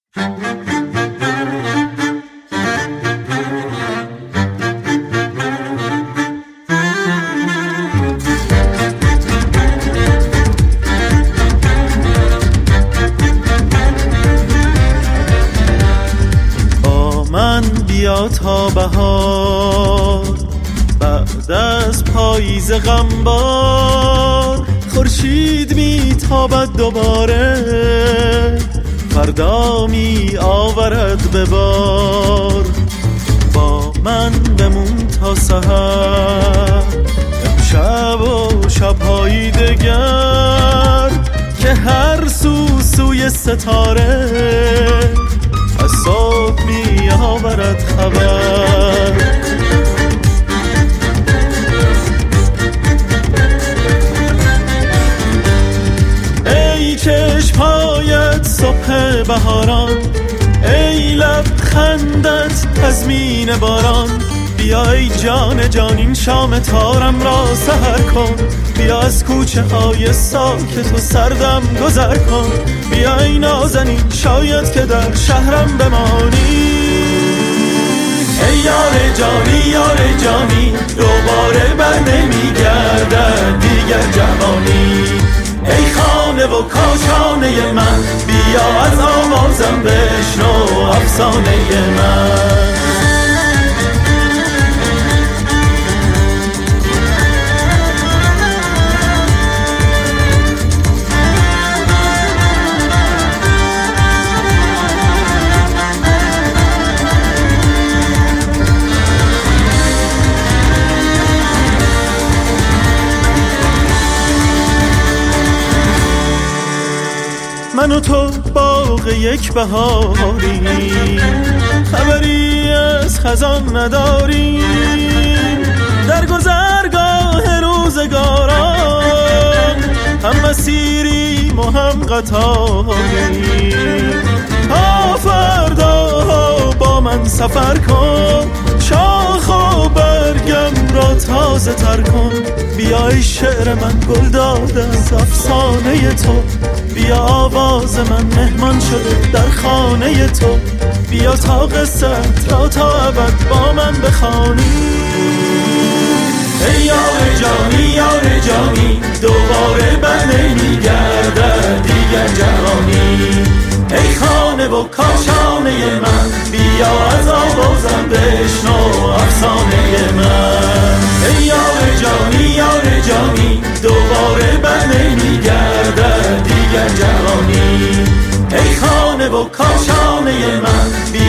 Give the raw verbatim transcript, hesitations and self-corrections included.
با من بیا تا بهار، بعد از پاییز غمبار خورشید میتابد دوباره، فردا می آورد به بار. با من بمون تا سحر، امشب و شب‌های دگر، که هر سو سوی ستاره از صبح می آورد خبر. ای چشم‌هایت صبح بهاران، ای لبخندت تضمین باران، بیا ای جان جان این شام تارم را سحر کن، بیا از کوچه های ساکت و سردم گذر کن، بیا ای نازنین شاید که در شهرم بمانی. ای یار جانی یار جانی، دوباره بر نمیگردد دیگر جوانی. ای خانه و کاشانه من، بیا از آوازم بشنو افسانه من. من و تو باغ یک بهاریم، خبری از خزان نداریم، در گذرگاه روزگاران هم مسیریم و هم قطاریم. تا فردا با من سفر کن، شاخ و برگم را تازه تر کن، بیا ای شعر من گل داده از افسانه تو، بیا آواز من مهمان شده در خانه تو، بیا تا قصت را تا ابد با من بخوانی. ای یار جانی یار جانی، دوباره بر نمیگردد دیگر جوانی. ای خانه و کاشانه من، بیا از آوازم بشنو افسانه من. ای یار جانی یار جانی، دوباره بر نمیگردد دیگر جوانی. ای خانه و کاشانه من،